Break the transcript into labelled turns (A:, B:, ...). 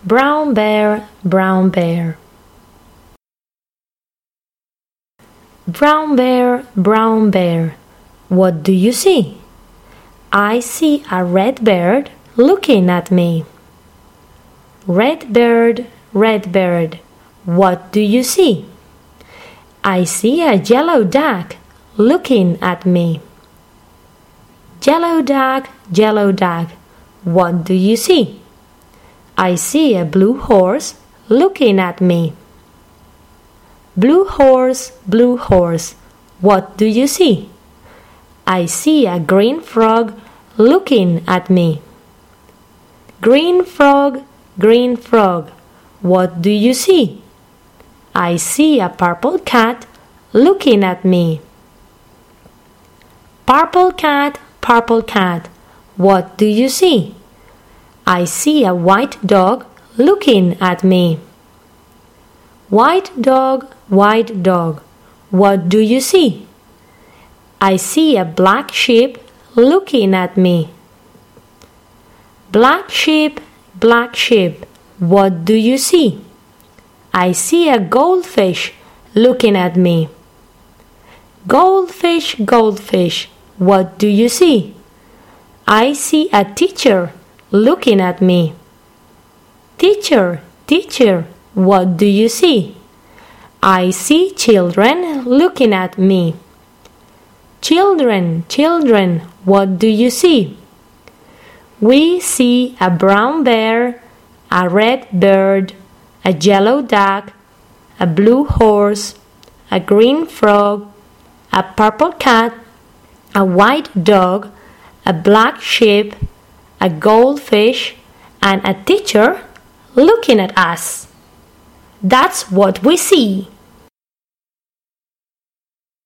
A: Brown bear, brown bear. Brown bear, brown bear, what do you see? I see a red bird looking at me. Red bird, what do you see? I see a yellow duck looking at me. Yellow duck, what do you see? I see a blue horse looking at me. Blue horse, what do you see? I see a green frog looking at me. Green frog, what do you see? I see a purple cat looking at me. Purple cat, what do you see? I see a white dog looking at me. White dog, what do you see? I see a black sheep looking at me. Black sheep, what do you see? I see a goldfish looking at me. Goldfish, what do you see? I see a teacher looking at me. Teacher, what do you see? I see children looking at me. Children, what do you see? We see a brown bear, a red bird, a yellow duck, a blue horse, a green frog, a purple cat, a white dog, a black sheep, a goldfish, and a teacher looking at us. That's what we see.